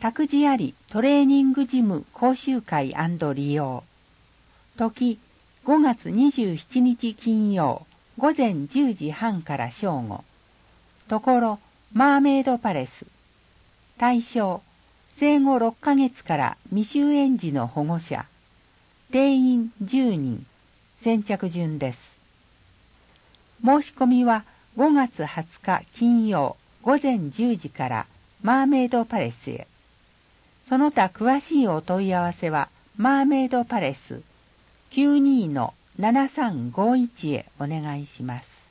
託児ありトレーニングジム講習会&利用。時、5月27日金曜、午前10時半から正午。ところ、マーメイドパレス。対象、生後6ヶ月から未就園児の保護者。定員10人。先着順です。申し込みは5月20日金曜午前10時からマーメイドパレスへ。その他詳しいお問い合わせはマーメイドパレス 92-7351 へお願いします。